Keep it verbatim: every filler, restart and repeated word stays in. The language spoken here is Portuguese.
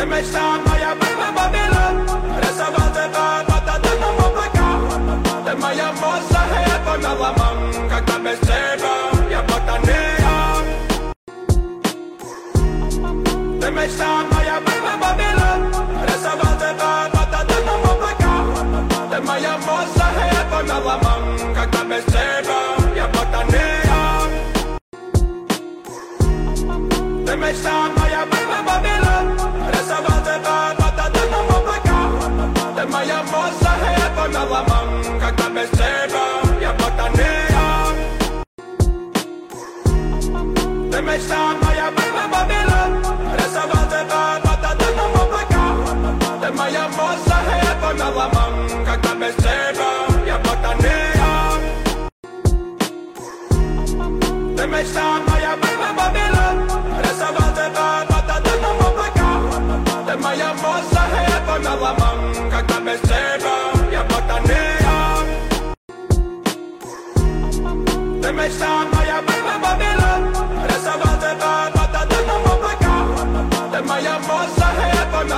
me chama e abriu a Babilônia. Essa volta vai botar dentro do meu placar. De manhã moça repa na lamanca, cabeceira e a botania. De me chama e abriu a Babilônia. Essa volta vai botar dentro do meu placar. De manhã moça repa na lamanca, cabeceira e a botania. De me chama e abriu a Babilônia. Essa volta vai botar dentro do meu placar. De manhã moça repa na lamanca, cabeceira e a botania. De me chama e abriu a Babilônia. Essa volta vai botar dentro do meu placar. De manhã moça repa na lamanca, cabeceira e a botania. De me chama e abriu a Babilônia. Essa volta vai botar dentro do meu placar. De manhã moça repa na lamanca, cabeceira e a botania. De me chama